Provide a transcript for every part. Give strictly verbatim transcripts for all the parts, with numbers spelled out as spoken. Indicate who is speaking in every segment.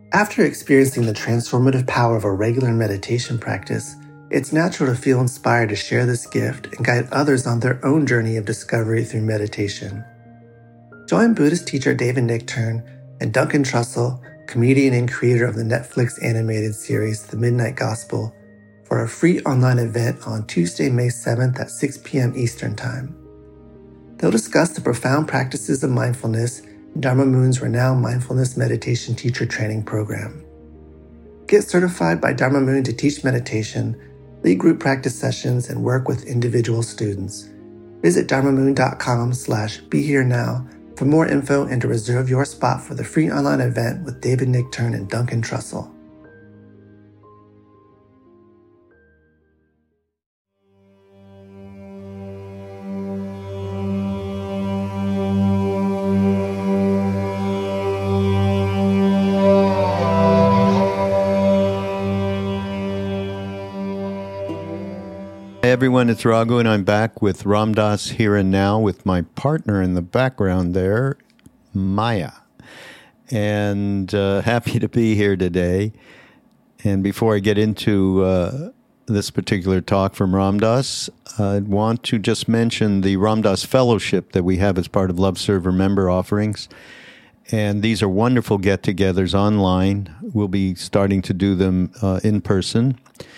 Speaker 1: After experiencing the transformative power of a regular meditation practice, it's natural to feel inspired to share this gift and guide others on their own journey of discovery through meditation. Join Buddhist teacher David Nichtern and Duncan Trussell, comedian and creator of the Netflix animated series The Midnight Gospel, for a free online event on Tuesday, May seventh at six p.m. Eastern Time. They'll discuss the profound practices of mindfulness in Dharma Moon's renowned mindfulness meditation teacher training program. Get certified by Dharma Moon to teach meditation, lead group practice sessions, and work with individual students. Visit dharmamoon.com slash be here now for more info and to reserve your spot for the free online event with David Nichtern and Duncan Trussell.
Speaker 2: Hey everyone, it's Raghu, and I'm back with Ram Dass Here and Now with my partner in the background there, Maya. And uh, happy to be here today. And before I get into uh, this particular talk from Ram Dass, I want to just mention the Ram Dass Fellowship that we have as part of Love Server member offerings. And these are wonderful get-togethers online. We'll be starting to do them uh, in person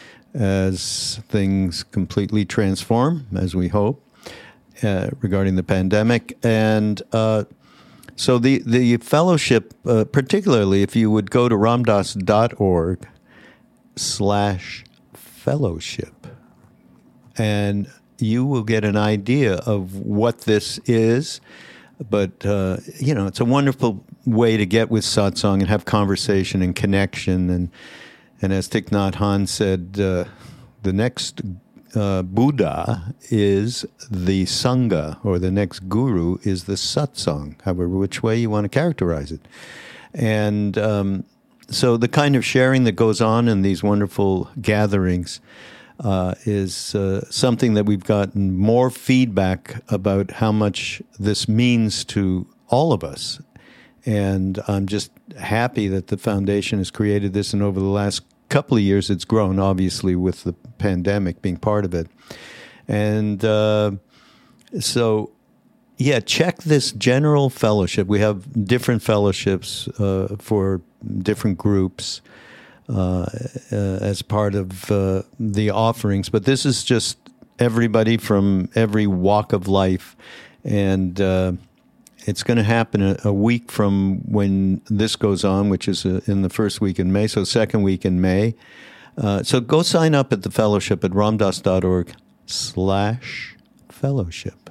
Speaker 2: as things completely transform, as we hope, uh, regarding the pandemic. And uh, so the, the fellowship, uh, particularly if you would go to ramdass.org slash fellowship, and you will get an idea of what this is. But, uh, you know, it's a wonderful way to get with satsang and have conversation and connection. And And as Thich Nhat Hanh said, uh, the next uh, Buddha is the Sangha, or the next Guru is the Satsang, however which way you want to characterize it. And um, so the kind of sharing that goes on in these wonderful gatherings uh, is uh, something that we've gotten more feedback about how much this means to all of us. And I'm just happy that the foundation has created this, and over the last couple of years it's grown, obviously, with the pandemic being part of it. And uh, so, yeah, check this general fellowship. We have different fellowships uh, for different groups uh, uh, as part of uh, the offerings. But this is just everybody from every walk of life. And uh it's going to happen a, a week from when this goes on, which is uh, in the first week in May, so second week in May. Uh, so go sign up at the fellowship at ramdass.org slash fellowship.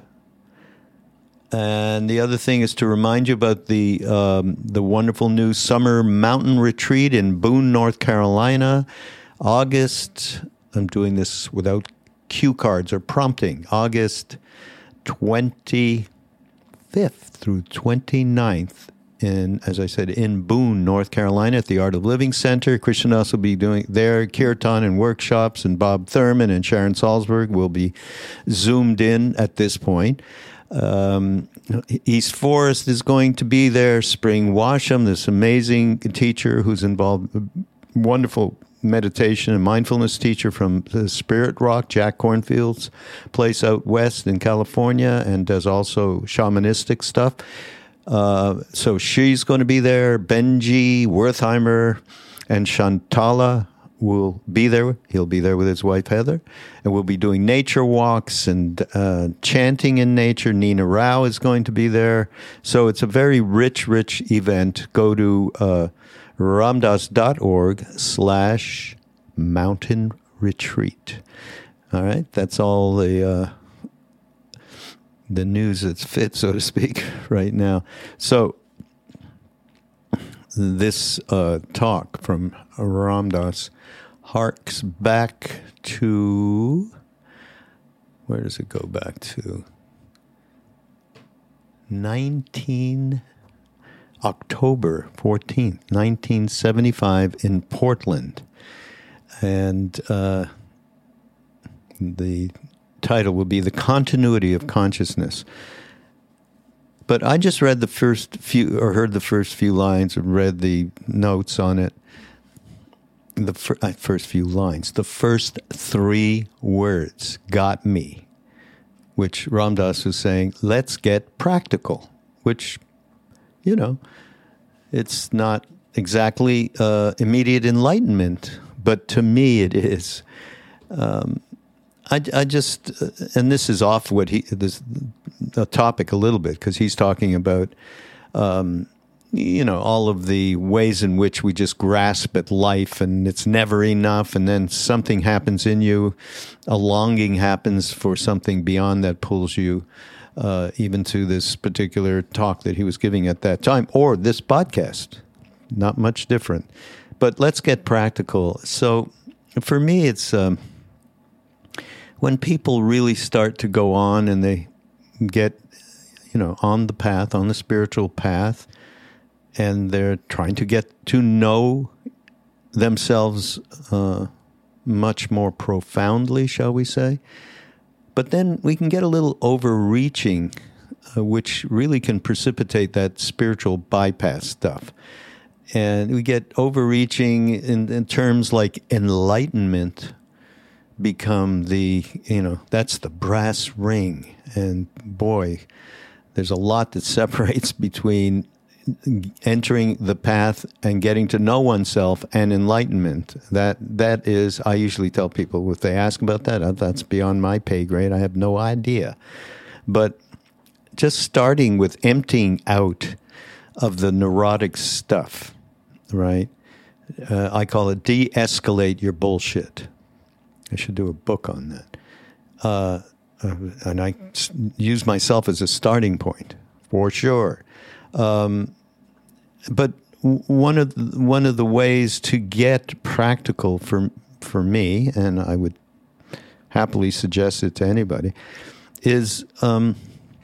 Speaker 2: And the other thing is to remind you about the um, the wonderful new summer mountain retreat in Boone, North Carolina. August, I'm doing this without cue cards or prompting, August twenty-fifth through twenty-ninth in, as I said, in Boone, North Carolina at the Art of Living Center. Krishnadas will be doing there kirtan and workshops, and Bob Thurman and Sharon Salzberg will be zoomed in at this point. Um, East Forest is going to be there. Spring Washam, this amazing teacher who's involved, wonderful meditation and mindfulness teacher from the Spirit Rock, Jack Cornfield's place out west in California, and does also shamanistic stuff. Uh, so she's going to be there. Benji Wertheimer and Shantala will be there. He'll be there with his wife, Heather. And we'll be doing nature walks and uh, chanting in nature. Nina Rao is going to be there. So it's a very rich, rich event. Go to uh, ramdass.org slash mountain retreat. All right, that's all the uh, the news that's fit, so to speak, right now. So this uh, talk from Ram Dass harks back to, where does it go back to? nineteen October fourteenth, nineteen seventy-five in Portland. And uh, the title will be The Continuity of Consciousness. But I just read the first few, or heard the first few lines, or read the notes on it. The fir- uh, first few lines, the first three words got me, which Ram Dass was saying, let's get practical, which, you know, it's not exactly uh, immediate enlightenment, but to me it is. Um, I, I just, uh, and this is off what he, this a topic a little bit, because he's talking about, um, you know, all of the ways in which we just grasp at life and it's never enough. And then something happens in you, a longing happens for something beyond that pulls you uh, even to this particular talk that he was giving at that time, or this podcast. Not much different. But let's get practical. So for me, it's um, when people really start to go on and they get, you know, on the path, on the spiritual path, and they're trying to get to know themselves uh, much more profoundly, shall we say. But then we can get a little overreaching, uh, which really can precipitate that spiritual bypass stuff. And we get overreaching in, in terms like enlightenment become the, you know, that's the brass ring. And boy, there's a lot that separates between entering the path and getting to know oneself and enlightenment. That that is, I usually tell people, if they ask about that, that's beyond my pay grade. I have no idea. But just starting with emptying out of the neurotic stuff, right? Uh, I call it de-escalate your bullshit. I should do a book on that. Uh, uh, and I use myself as a starting point, for sure. Um, but one of the, one of the ways to get practical for for me, and I would happily suggest it to anybody, is um,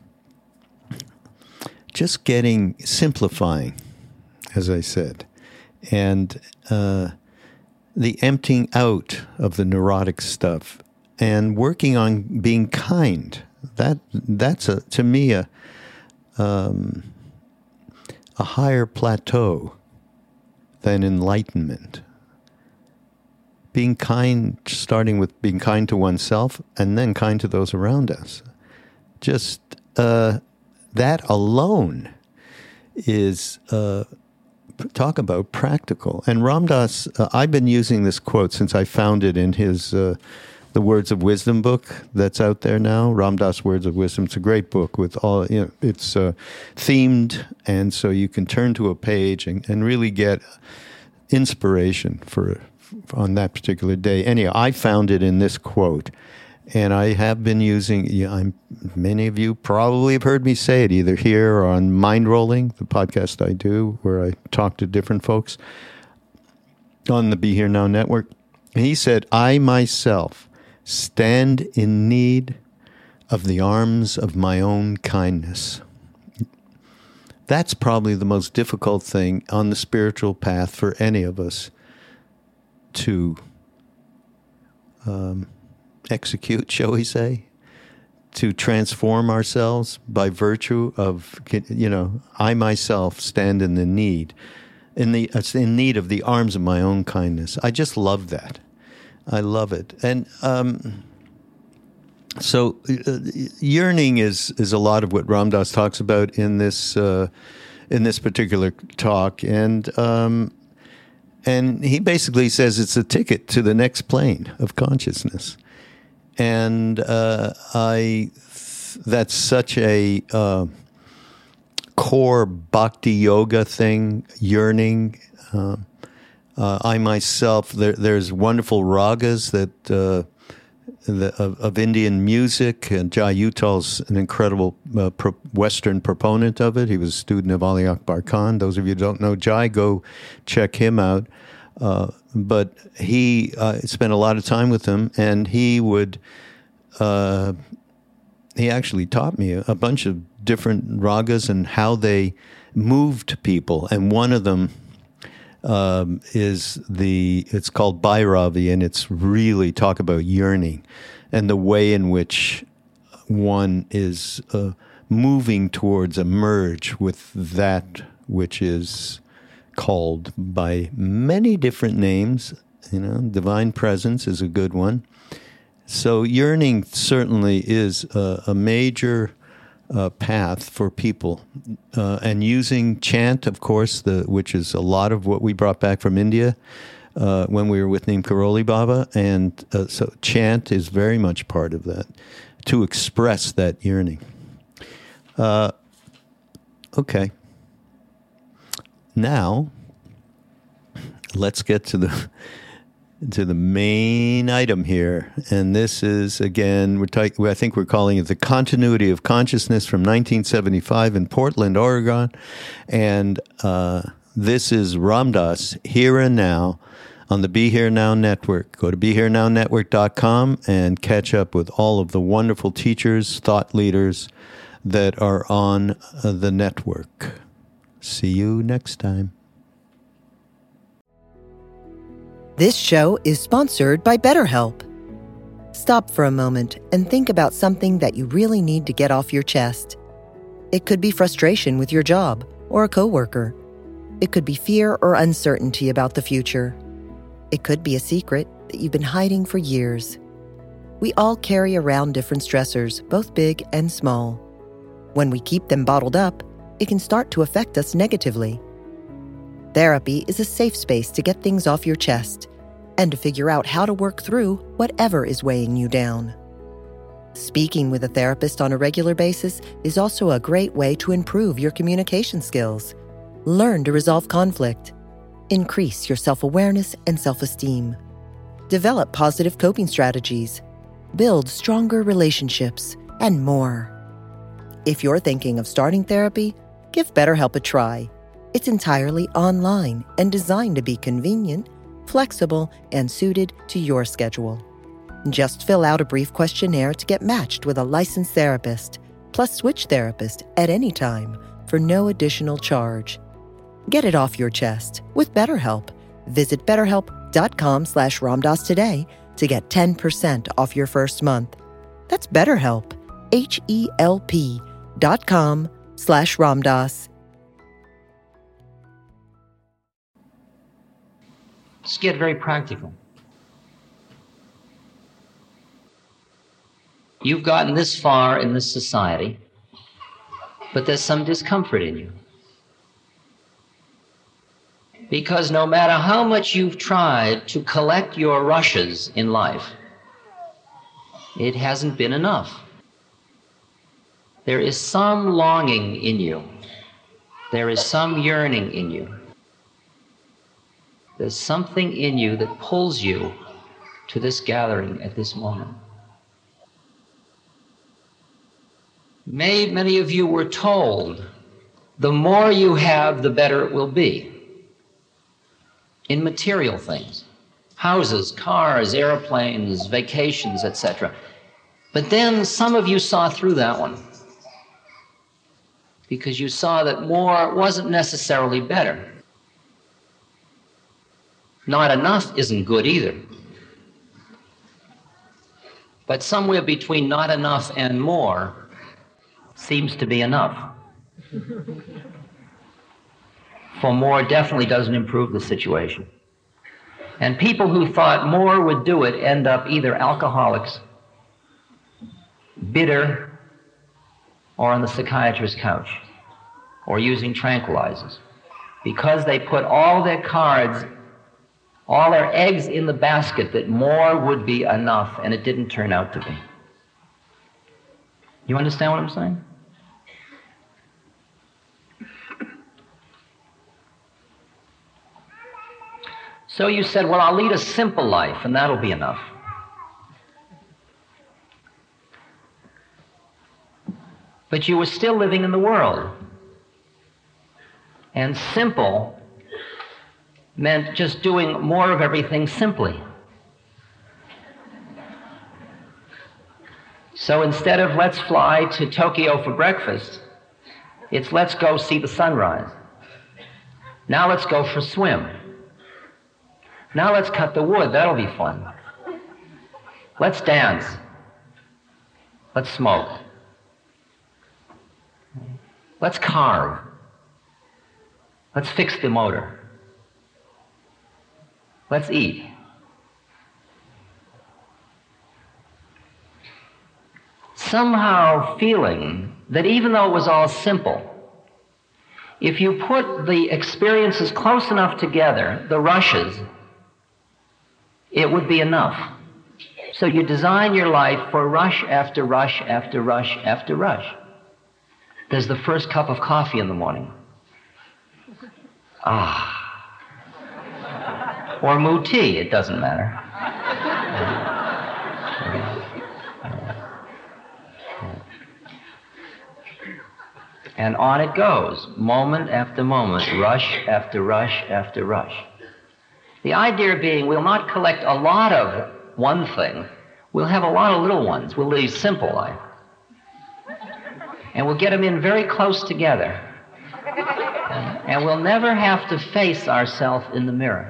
Speaker 2: just getting simplifying, as I said, and uh, the emptying out of the neurotic stuff, and working on being kind. That that's a to me a. Um, a higher plateau than enlightenment. Being kind, starting with being kind to oneself and then kind to those around us. Just uh, that alone is, uh, talk about practical. And Ram Dass, uh, I've been using this quote since I found it in his uh, The Words of Wisdom book that's out there now. Ram Dass Words of Wisdom. It's a great book with all, you know, it's uh, themed, and so you can turn to a page and, and really get inspiration for, for on that particular day. Anyhow, I found it in this quote, and I have been using, you know, I'm, many of you probably have heard me say it either here or on Mind Rolling, the podcast I do where I talk to different folks on the Be Here Now network. And he said, I myself stand in need of the arms of my own kindness. That's probably the most difficult thing on the spiritual path for any of us to um, execute, shall we say, to transform ourselves by virtue of, you know, I myself stand in the need, in the in need of the arms of my own kindness. I just love that. I love it. And um, so uh, yearning is, is a lot of what Ram Dass talks about in this uh, in this particular talk. And um, and he basically says it's a ticket to the next plane of consciousness. And uh, I that's such a uh, core bhakti yoga thing, yearning. Um, Uh, I myself, there, there's wonderful ragas that uh, the, of, of Indian music, and Jai Uttal's an incredible uh, pro Western proponent of it. He was a student of Ali Akbar Khan. Those of you who don't know Jai, go check him out. Uh, but he uh, spent a lot of time with him, and he would, uh, he actually taught me a, a bunch of different ragas and how they moved people. And one of them Um, is the, it's called Bhairavi, and it's really talk about yearning and the way in which one is uh, moving towards a merge with that which is called by many different names. You know, divine presence is a good one. So yearning certainly is a, a major uh, path for people. Uh, and using chant, of course, the which is a lot of what we brought back from India uh, when we were with Neem Karoli Baba. And uh, so chant is very much part of that, to express that yearning. Uh, okay. Now, let's get to the to the main item here, and this is again we're talking. I think we're calling it the Continuity of Consciousness from nineteen seventy-five in Portland, Oregon, and uh, this is Ram Dass Here and Now on the Be Here Now Network. Go to be here now network dot com and catch up with all of the wonderful teachers, thought leaders that are on uh, the network. See you next time.
Speaker 3: This show is sponsored by BetterHelp. Stop for a moment and think about something that you really need to get off your chest. It could be frustration with your job or a coworker. It could be fear or uncertainty about the future. It could be a secret that you've been hiding for years. We all carry around different stressors, both big and small. When we keep them bottled up, it can start to affect us negatively. Therapy is a safe space to get things off your chest and to figure out how to work through whatever is weighing you down. Speaking with a therapist on a regular basis is also a great way to improve your communication skills, learn to resolve conflict, increase your self-awareness and self-esteem, develop positive coping strategies, build stronger relationships, and more. If you're thinking of starting therapy, give BetterHelp a try. It's entirely online and designed to be convenient, flexible, and suited to your schedule. Just fill out a brief questionnaire to get matched with a licensed therapist, plus switch therapist at any time for no additional charge. Get it off your chest with BetterHelp. Visit betterhelp.com slash Ramdas today to get ten percent off your first month. That's BetterHelp, H-E-L-P dot com slash Ramdas.
Speaker 4: Let's get very practical. You've gotten this far in this society, but there's some discomfort in you. Because no matter how much you've tried to collect your rushes in life, it hasn't been enough. There is some longing in you. There is some yearning in you. There's something in you that pulls you to this gathering at this moment. May, many of you were told, the more you have, the better it will be. In material things, houses, cars, airplanes, vacations, et cetera. But then some of you saw through that one, because you saw that more wasn't necessarily better. Not enough isn't good either. But somewhere between not enough and more seems to be enough. For more definitely doesn't improve the situation. And people who thought more would do it end up either alcoholics, bitter, or on the psychiatrist's couch, or using tranquilizers, because they put all their cards, all their eggs in the basket that more would be enough, and it didn't turn out to be. You understand what I'm saying? So you said, well, I'll lead a simple life, and that'll be enough. But you were still living in the world. And simple meant just doing more of everything simply. So instead of let's fly to Tokyo for breakfast, it's let's go see the sunrise. Now let's go for a swim. Now let's cut the wood, that'll be fun. Let's dance. Let's smoke. Let's carve. Let's fix the motor. Let's eat. Somehow feeling that even though it was all simple, if you put the experiences close enough together, the rushes, it would be enough. So you design your life for rush after rush after rush after rush. There's the first cup of coffee in the morning. Ah. Or moo tea, it doesn't matter. And on it goes, moment after moment, rush after rush after rush. The idea being we'll not collect a lot of one thing, we'll have a lot of little ones. We'll lead a simple life. And we'll get them in very close together. And we'll never have to face ourselves in the mirror.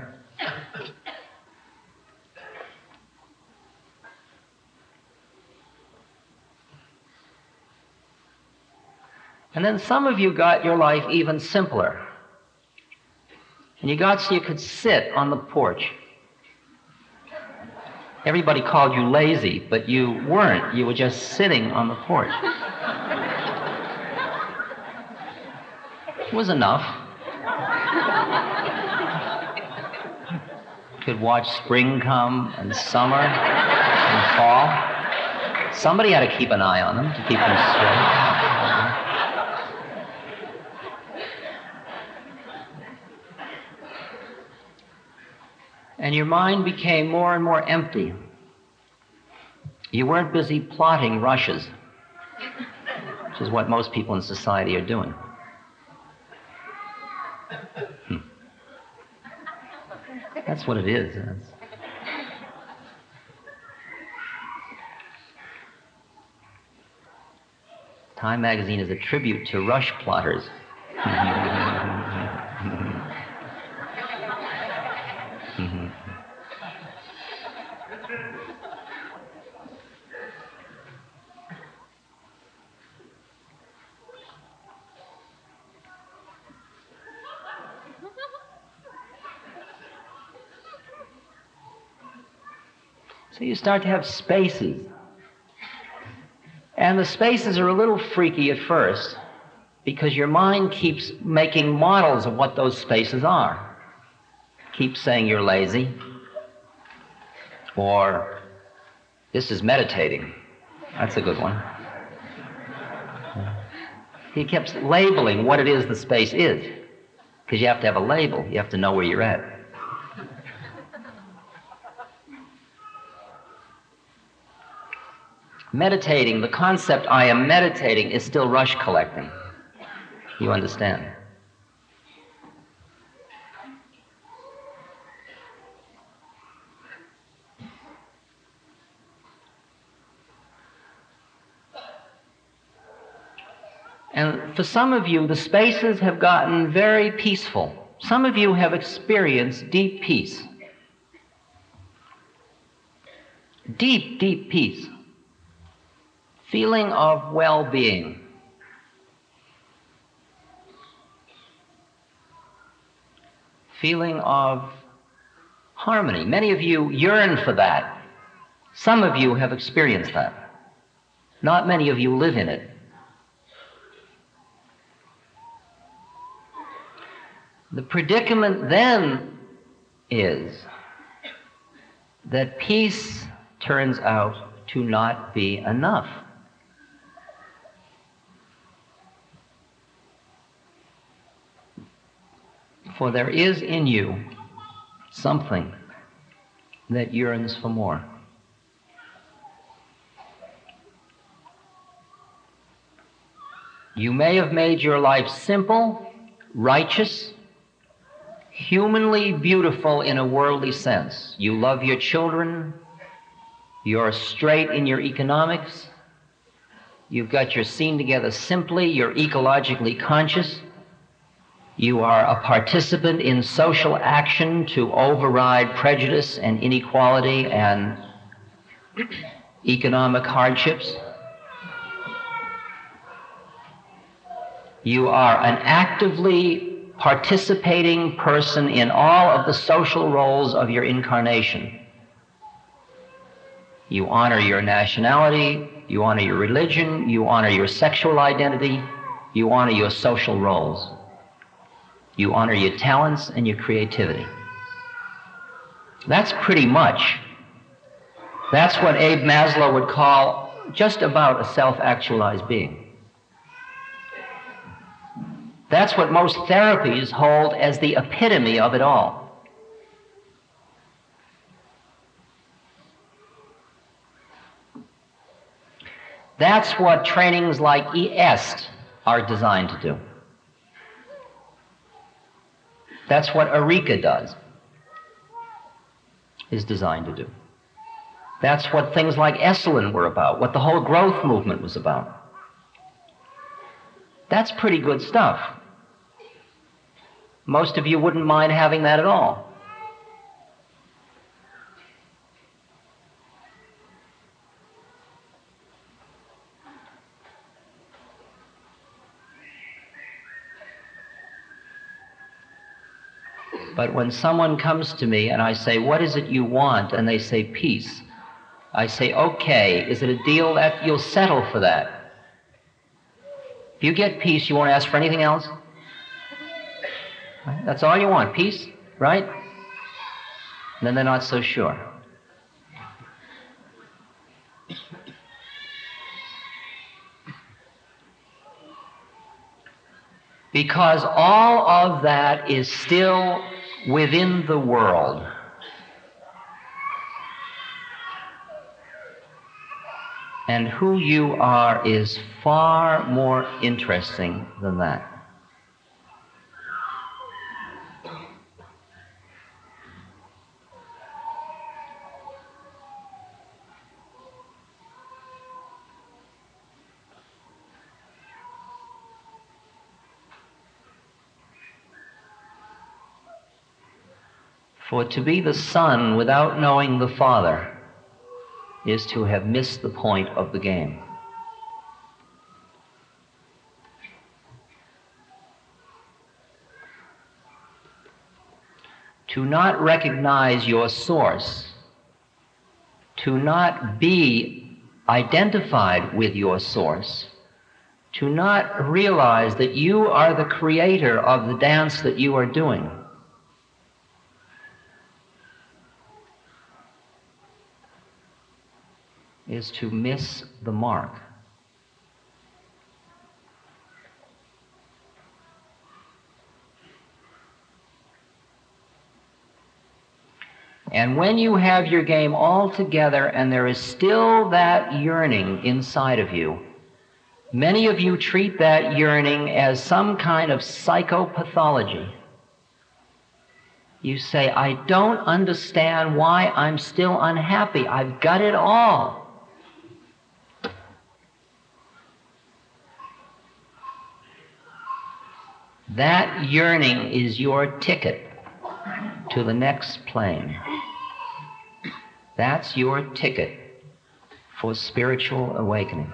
Speaker 4: And then some of you got your life even simpler. And you got so you could sit on the porch. Everybody called you lazy, but you weren't. You were just sitting on the porch. It was enough. You could watch spring come and summer and fall. Somebody had to keep an eye on them to keep them straight. And your mind became more and more empty. You weren't busy plotting rushes, which is what most people in society are doing. Hmm. That's what it is. That's... Time magazine is a tribute to rush plotters. Mm-hmm. So you start to have spaces. And the spaces are a little freaky at first because your mind keeps making models of what those spaces are. Keep saying you're lazy, or this is meditating. That's a good one. He keeps labeling what it is the space is, because you have to have a label. You have to know where you're at. Meditating, the concept I am meditating is still rush collecting. You understand? And for some of you, the spaces have gotten very peaceful. Some of you have experienced deep peace. Deep, deep peace. Feeling of well-being. Feeling of harmony. Many of you yearn for that. Some of you have experienced that. Not many of you live in it. The predicament then is that peace turns out to not be enough. For there is in you something that yearns for more. You may have made your life simple, righteous, humanly beautiful in a worldly sense. You love your children, you're straight in your economics, you've got your scene together simply, you're ecologically conscious, you are a participant in social action to override prejudice and inequality and economic hardships. You are an actively participating person in all of the social roles of your incarnation. You honor your nationality, you honor your religion, you honor your sexual identity, you honor your social roles. You honor your talents and your creativity. That's pretty much. That's what Abe Maslow would call just about a self-actualized being. That's what most therapies hold as the epitome of it all. That's what trainings like E S T are designed to do. That's what Eureka does, is designed to do. That's what things like Esalen were about, what the whole growth movement was about. That's pretty good stuff. Most of you wouldn't mind having that at all. But when someone comes to me and I say, what is it you want? And they say, peace. I say, okay, is it a deal that you'll settle for that? If you get peace, you won't ask for anything else? Right? That's all you want, peace, right? And then they're not so sure. Because all of that is still within the world. And who you are is far more interesting than that. For to be the son without knowing the father is to have missed the point of the game. To not recognize your source, to not be identified with your source, to not realize that you are the creator of the dance that you are doing, is to miss the mark. And when you have your game all together and there is still that yearning inside of you, many of you treat that yearning as some kind of psychopathology. You say, I don't understand why I'm still unhappy. I've got it all. That yearning is your ticket to the next plane. That's your ticket for spiritual awakening.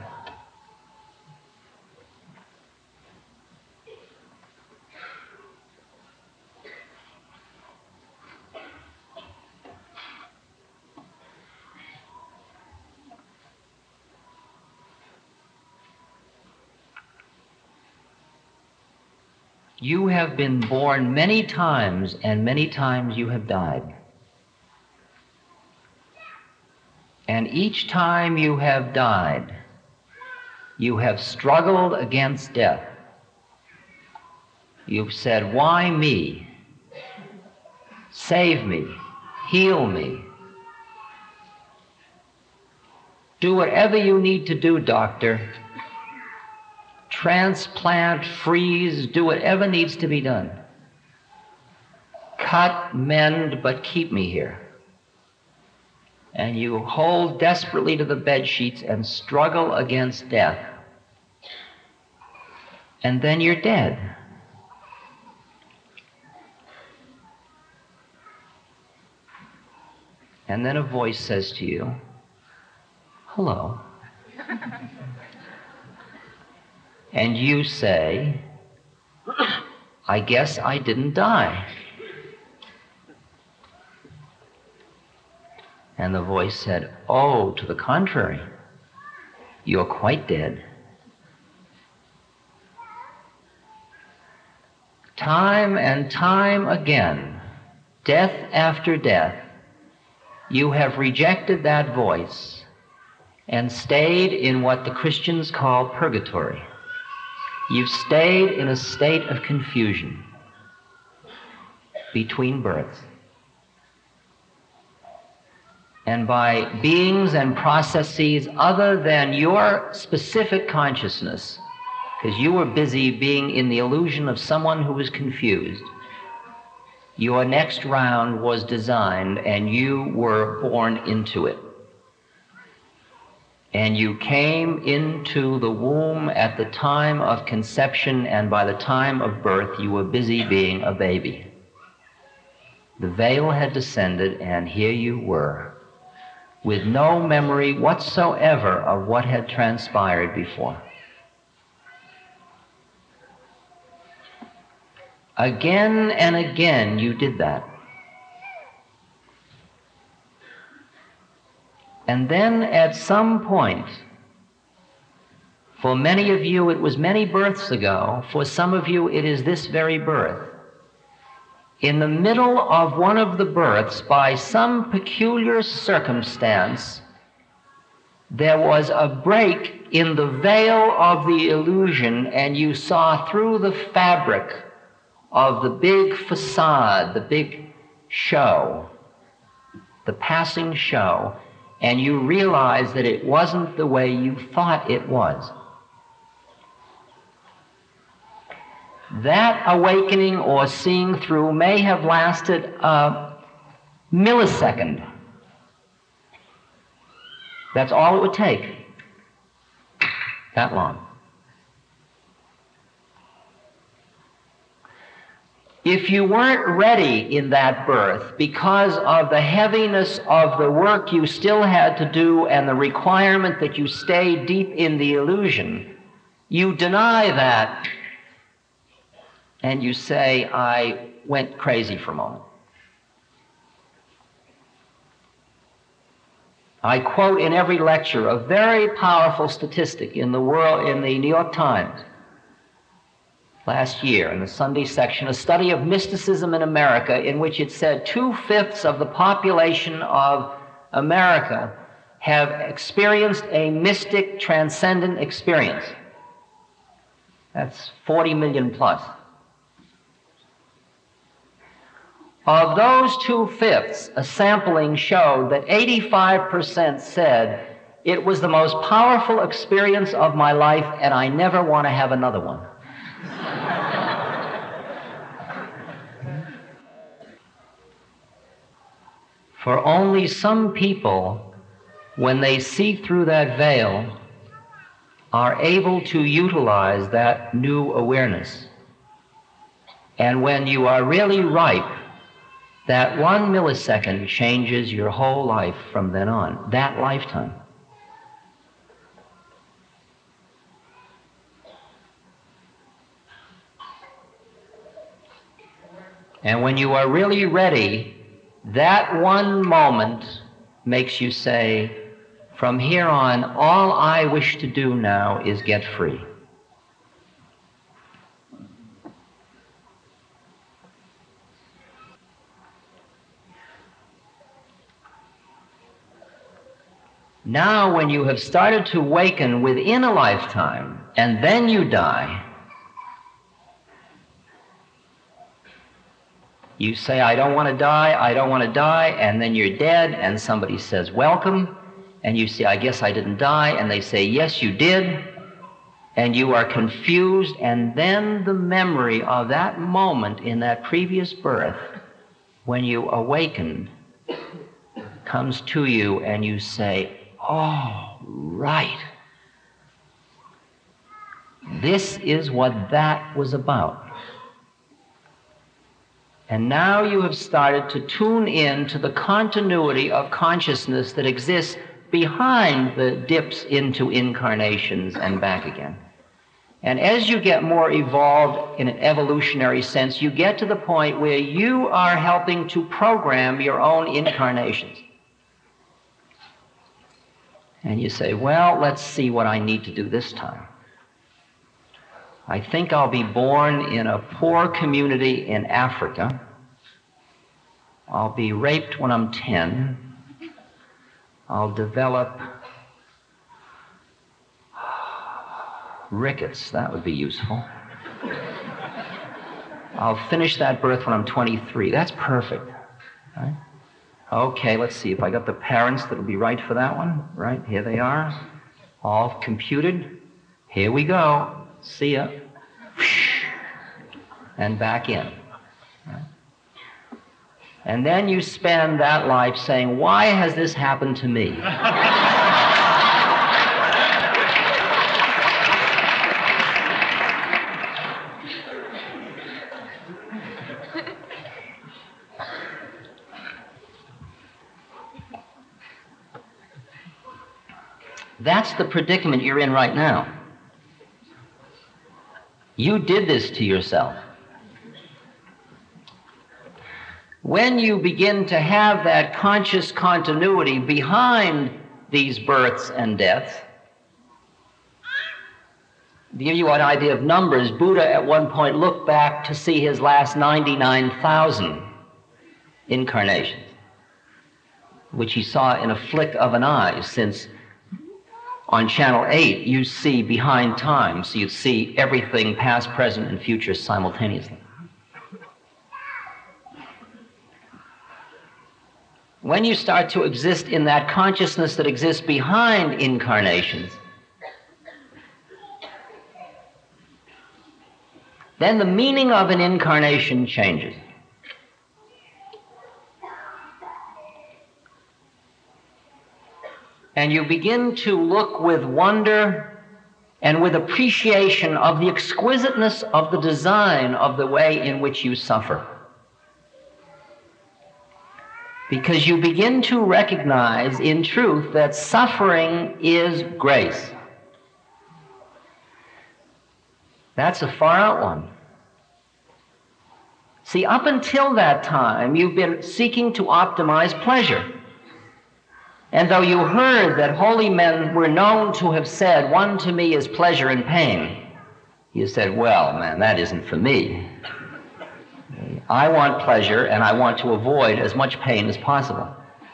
Speaker 4: You have been born many times, and many times you have died. And each time you have died, you have struggled against death. You've said, why me? Save me. Heal me. Do whatever you need to do, doctor. Transplant, freeze, do whatever needs to be done. Cut, mend, but keep me here. And you hold desperately to the bed sheets and struggle against death. And then you're dead. And then a voice says to you, hello. And you say, I guess I didn't die. And the voice said, oh, to the contrary, you're quite dead. Time and time again, death after death, you have rejected that voice and stayed in what the Christians call purgatory. You've stayed in a state of confusion between births. And by beings and processes other than your specific consciousness, because you were busy being in the illusion of someone who was confused, your next round was designed and you were born into it. And you came into the womb at the time of conception, and by the time of birth you were busy being a baby. The veil had descended, and here you were, with no memory whatsoever of what had transpired before. Again and again you did that. And then at some point, for many of you it was many births ago, for some of you it is this very birth, in the middle of one of the births, by some peculiar circumstance, there was a break in the veil of the illusion, and you saw through the fabric of the big facade, the big show, the passing show, and you realized that it wasn't the way you thought it was. That awakening or seeing through may have lasted a millisecond. That's all it would take. That long. If you weren't ready in that birth because of the heaviness of the work you still had to do and the requirement that you stay deep in the illusion, you deny that and you say, I went crazy for a moment. I quote in every lecture a very powerful statistic in the world, in the New York Times, last year in the Sunday section, a study of mysticism in America, in which it said two-fifths of the population of America have experienced a mystic, transcendent experience. That's forty million plus. Of those two-fifths, a sampling showed that eighty-five percent said, it was the most powerful experience of my life and I never want to have another one. For only some people, when they see through that veil, are able to utilize that new awareness. And when you are really ripe, that one millisecond changes your whole life from then on, that lifetime. And when you are really ready, that one moment makes you say, from here on, all I wish to do now is get free. Now, when you have started to awaken within a lifetime, and then you die, you say, I don't want to die, I don't want to die, and then you're dead, and somebody says, welcome, and you say, I guess I didn't die, and they say, yes, you did, and you are confused, and then the memory of that moment in that previous birth, when you awakened, comes to you, and you say, oh, right. This is what that was about. And now you have started to tune in to the continuity of consciousness that exists behind the dips into incarnations and back again. And as you get more evolved in an evolutionary sense, you get to the point where you are helping to program your own incarnations. And you say, well, let's see what I need to do this time. I think I'll be born in a poor community in Africa. I'll be raped when I'm ten. I'll develop rickets. That would be useful. I'll finish that birth when I'm twenty-three. That's perfect. Right? Okay, let's see if I got the parents that'll be right for that one. Right, here they are. All computed. Here we go. See ya. And back in. Right? And then you spend that life saying, why has this happened to me? That's the predicament you're in right now. You did this to yourself. When you begin to have that conscious continuity behind these births and deaths, to give you an idea of numbers, Buddha at one point looked back to see his last ninety-nine thousand incarnations, which he saw in a flick of an eye, since on Channel eight you see behind time, so you see everything past, present, and future simultaneously. When you start to exist in that consciousness that exists behind incarnations, then the meaning of an incarnation changes. And you begin to look with wonder and with appreciation of the exquisiteness of the design of the way in which you suffer. Because you begin to recognize in truth that suffering is grace. That's a far out one. See, up until that time, you've been seeking to optimize pleasure. And though you heard that holy men were known to have said, one to me is pleasure and pain, you said, well, man, that isn't for me. I want pleasure, and I want to avoid as much pain as possible.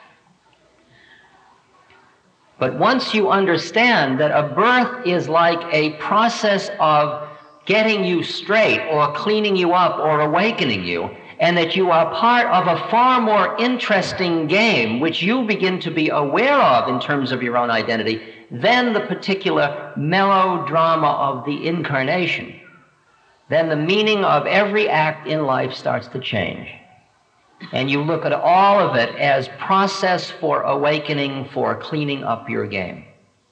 Speaker 4: But once you understand that a birth is like a process of getting you straight or cleaning you up or awakening you, and that you are part of a far more interesting game which you begin to be aware of in terms of your own identity than the particular melodrama of the incarnation, then the meaning of every act in life starts to change. And you look at all of it as process for awakening, for cleaning up your game.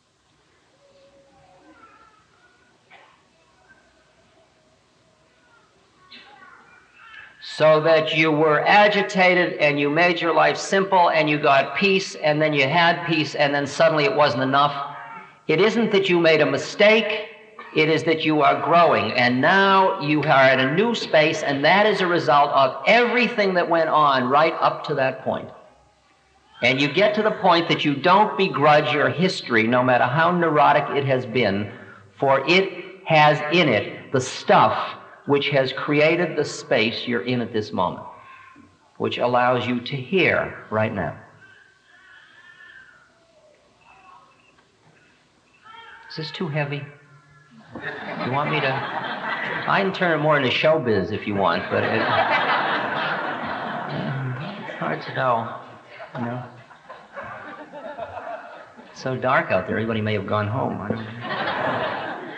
Speaker 4: So that you were agitated and you made your life simple and you got peace and then you had peace and then suddenly it wasn't enough. It isn't that you made a mistake, it is that you are growing, and now you are at a new space, and that is a result of everything that went on right up to that point. And you get to the point that you don't begrudge your history, no matter how neurotic it has been, for it has in it the stuff which has created the space you're in at this moment, which allows you to hear right now. Is this too heavy? You want me to? I can turn it more into showbiz if you want, but it, it's hard to know, you know. It's so dark out there, everybody may have gone home. I don't know.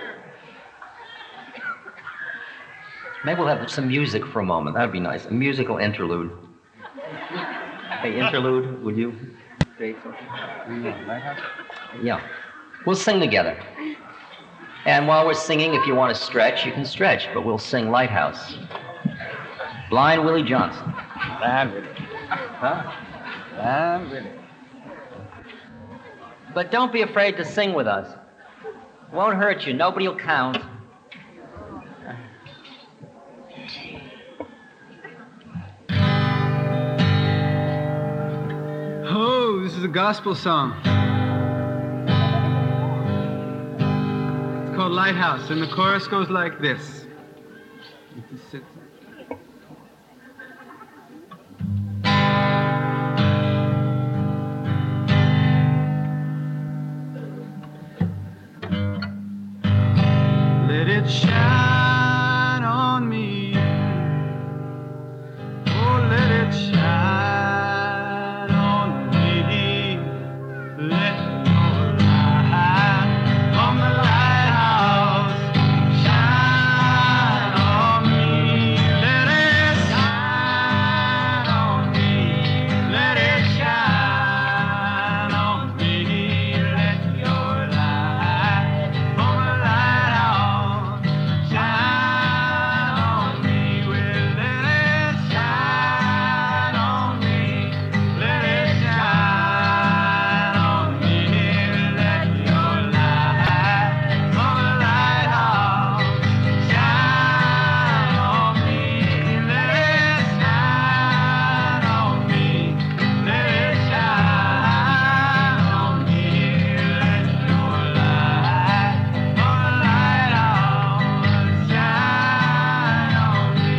Speaker 4: Maybe we'll have some music for a moment. That would be nice. A musical interlude. Hey, interlude, would you create something? Yeah. We'll sing together. And while we're singing, if you want to stretch, you can stretch, but we'll sing Lighthouse. Blind Willie Johnson.
Speaker 5: Blind Willie. Huh? Blind Willie.
Speaker 4: But don't be afraid to sing with us. Won't hurt you. Nobody will count.
Speaker 6: gospel song. It's called Lighthouse, and the chorus goes like this. Let it shine on me. Oh, let it shine on me. Let your light from the lighthouse shine on me. Let it shine on me. Let it shine on me. Let your light from the lighthouse shine on me. Well, let it shine on me. Let it shine on me. Let your light from the lighthouse shine on me. Let it shine on me. Let it shine on me. Let your light from the lighthouse shine on me.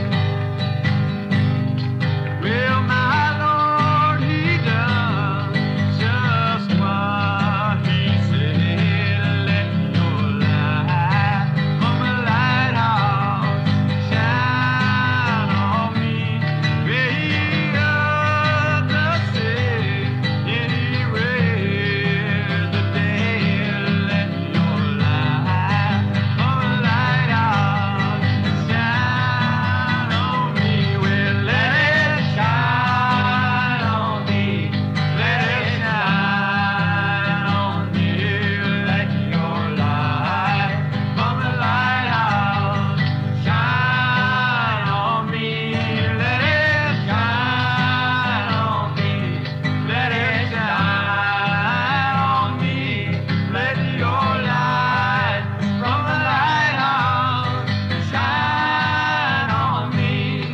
Speaker 6: Well, my Lord, He done just what He said. Let your light from the lighthouse shine on me. Well, He heard the sick and He raised the dead. Let your light from the lighthouse shine on me. Well, let it shine on me. Let it shine on me. Let your light from the lighthouse shine on me. Let it shine on me. Let it shine on me. Let your light from the lighthouse shine on me.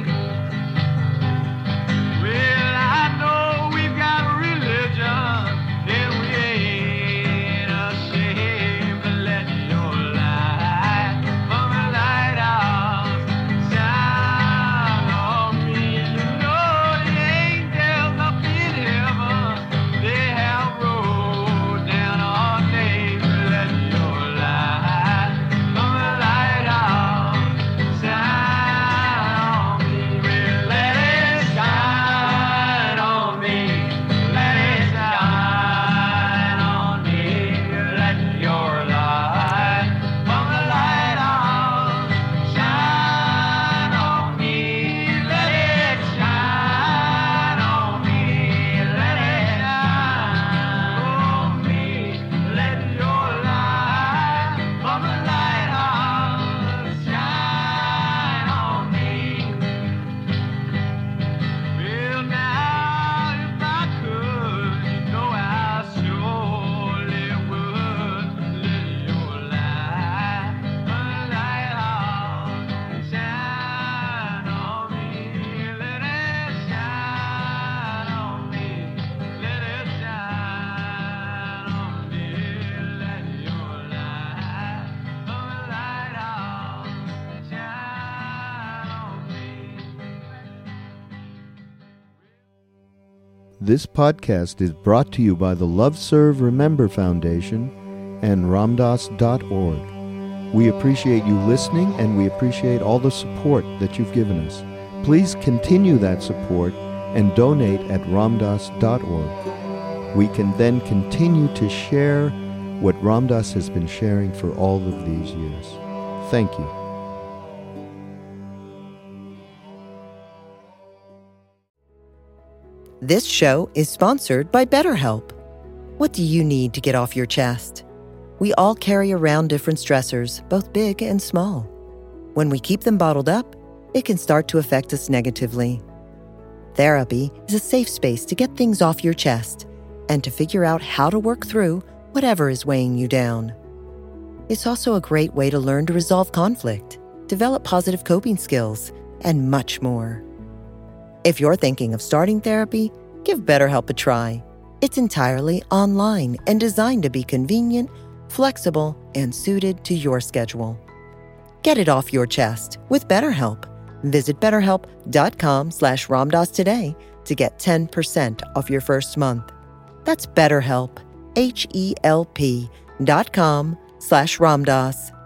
Speaker 6: Well, I know we've got religion, and we ain't ashamed to let your light from the lighthouse shine on me. You know the angels up in heaven, they have wrote down our names. Let your light from the lighthouse shine on me. Well, let it shine on me. Let it shine on me. Let your light from the lighthouse shine on me. Let it shine on me. Let it shine on me. Let your light from the lighthouse shine on me. Well, now, if I could, you know I surely would. Let your light from the lighthouse shine on me. Let it shine on me. Let it shine on me. Let your light from the lighthouse shine on me.
Speaker 2: This podcast is brought to you by the Love Serve Remember Foundation and ramdas dot org. We appreciate you listening, and we appreciate all the support that you've given us. Please continue that support and donate at ramdas dot org. We can then continue to share what Ramdas has been sharing for all of these years. Thank you.
Speaker 3: This show is sponsored by BetterHelp. What do you need to get off your chest? We all carry around different stressors, both big and small. When we keep them bottled up, it can start to affect us negatively. Therapy is a safe space to get things off your chest and to figure out how to work through whatever is weighing you down. It's also a great way to learn to resolve conflict, develop positive coping skills, and much more. If you're thinking of starting therapy, give BetterHelp a try. It's entirely online and designed to be convenient, flexible, and suited to your schedule. Get it off your chest with BetterHelp. Visit betterhelp.com slash Ramdas today to get ten percent off your first month. That's BetterHelp, H E L P dot com slash Ramdas.